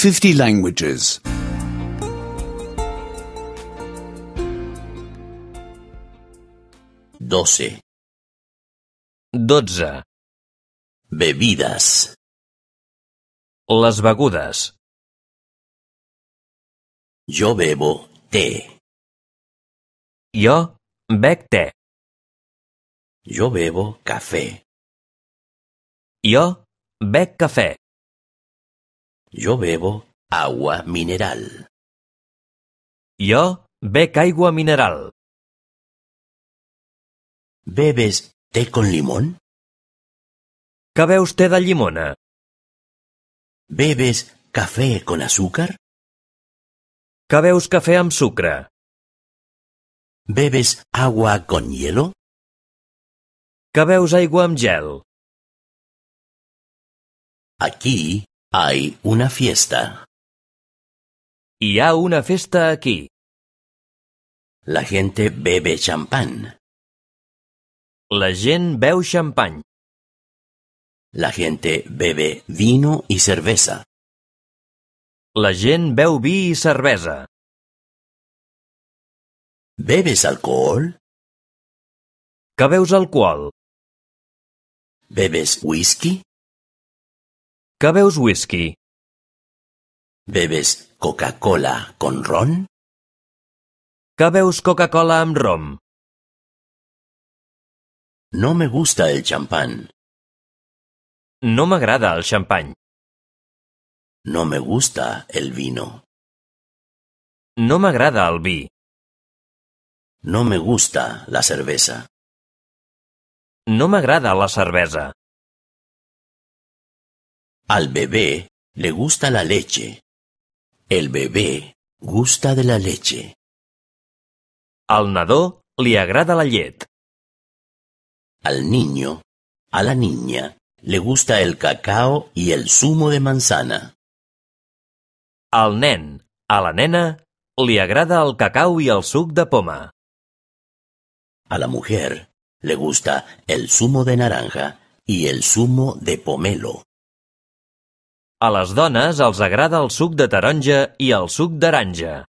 50 languages. 12. 12. Bebidas. Les begudes. Yo bebo té. Jo bec te. Yo bebo café. Jo bec cafè. Yo bebo agua mineral. Jo bec aigua mineral. ¿Bebes té con limón? Que beus te de llimona? ¿Bebes café con azúcar? Que beus cafè amb sucre? ¿Bebes agua con hielo? Que beus aigua amb gel? Aquí hay una fiesta. Hi ha una festa aquí. La gente bebe champán. La gent beu xampany. La gente bebe vino y cerveza. La gent beu vi i cervesa. ¿Bebes alcohol? Que beus alcohol? ¿Bebes whisky? Que beus whisky? ¿Bebes Coca-Cola con ron? Que beus Coca-Cola amb rom? No me gusta el champán. No m'agrada el xampany. No me gusta el vino. No m'agrada el vi. No me gusta la cerveza. No m'agrada la cervesa. Al bebé le gusta la leche. El bebé gusta de la leche. Al nadó li agrada la llet. Al niño, a la niña, le gusta el cacao y el zumo de manzana. Al nen, a la nena, li agrada el cacau i el suc de poma. A la mujer le gusta el zumo de naranja y el zumo de pomelo. A les dones els agrada el suc de taronja i el suc d'aranja.